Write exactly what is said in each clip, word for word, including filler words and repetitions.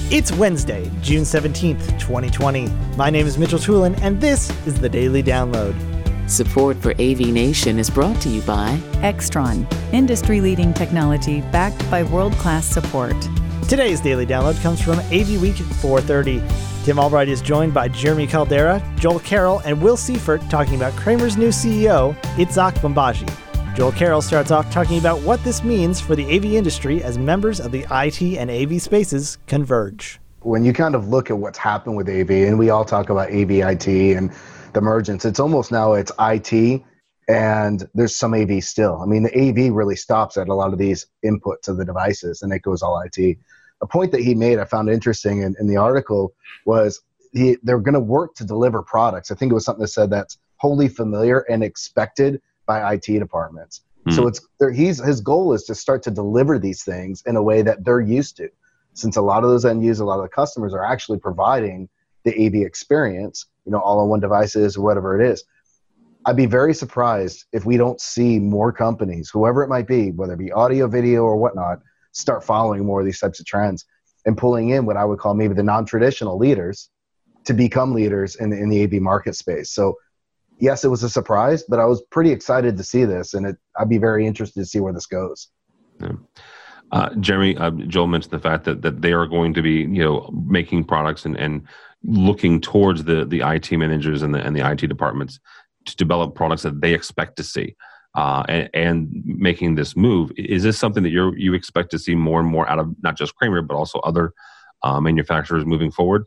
It's Wednesday, June seventeenth, twenty twenty. My name is Mitchell Tulin, and this is the Daily Download. Support for A V Nation is brought to you by Extron, industry-leading technology backed by world-class support. Today's Daily Download comes from A V Week four thirty. Tim Albright is joined by Jeremy Caldera, Joel Carroll, and Will Seifert talking about Kramer's new C E O, Itzhak Bambaji. Joel Carroll starts off talking about what this means for the A V industry as members of the I T and A V spaces converge. When you kind of look at what's happened with A V, and we all talk about A V I T and the emergence, it's almost now it's I T and there's some A V still. I mean, the A V really stops at a lot of these inputs of the devices and it goes all I T. A point that he made I found interesting in, in the article was he, they're going to work to deliver products. I think it was something that said that's wholly familiar and expected by I T departments. Mm. So it's he's his goal is to start to deliver these things in a way that they're used to. Since a lot of those end users, a lot of the customers are actually providing the A V experience, you know, all-in-one devices or whatever it is. I'd be very surprised if we don't see more companies, whoever it might be, whether it be audio, video, or whatnot, start following more of these types of trends and pulling in what I would call maybe the non-traditional leaders to become leaders in the, in the A V market space. So yes, it was a surprise, but I was pretty excited to see this, and it, I'd be very interested to see where this goes. Yeah. Uh, Jeremy, uh, Joel mentioned the fact that, that they are going to be, you know, making products and, and looking towards the, the I T managers and the, and the I T departments to develop products that they expect to see. Uh, and, and making this move, is this something that you you expect to see more and more out of not just Kramer, but also other uh, manufacturers moving forward?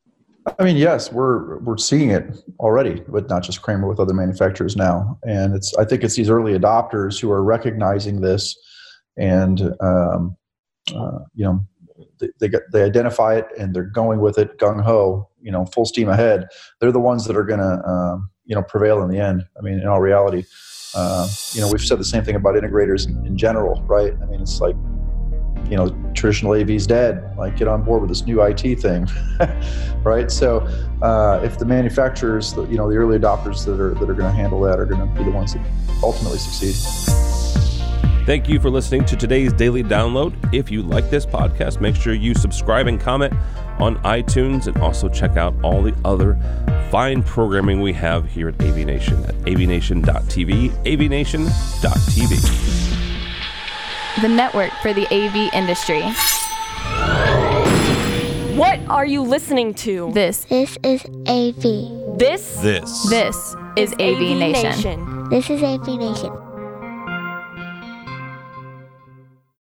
I mean, yes, we're we're seeing it already, but not just Kramer, with other manufacturers now. And it's I think it's these early adopters who are recognizing this, and um, uh, you know, they they, get, they identify it and they're going with it gung ho, you know, full steam ahead. They're the ones that are going to um, you know prevail in the end. I mean, in all reality. Uh, you know, we've said the same thing about integrators in, in general, right? I mean, it's like, you know, traditional A V's dead. Like, get on board with this new I T thing, right? So, uh, if the manufacturers, you know, the early adopters that are that are going to handle that are going to be the ones that ultimately succeed. Thank you for listening to today's Daily Download. If you like this podcast, make sure you subscribe and comment on iTunes, and also check out all the other fine programming we have here at A V Nation at A V nation dot T V, A V nation dot T V. The network for the A V industry. What are you listening to? This. This is A V. This. This. This is A V Nation. This is A V Nation.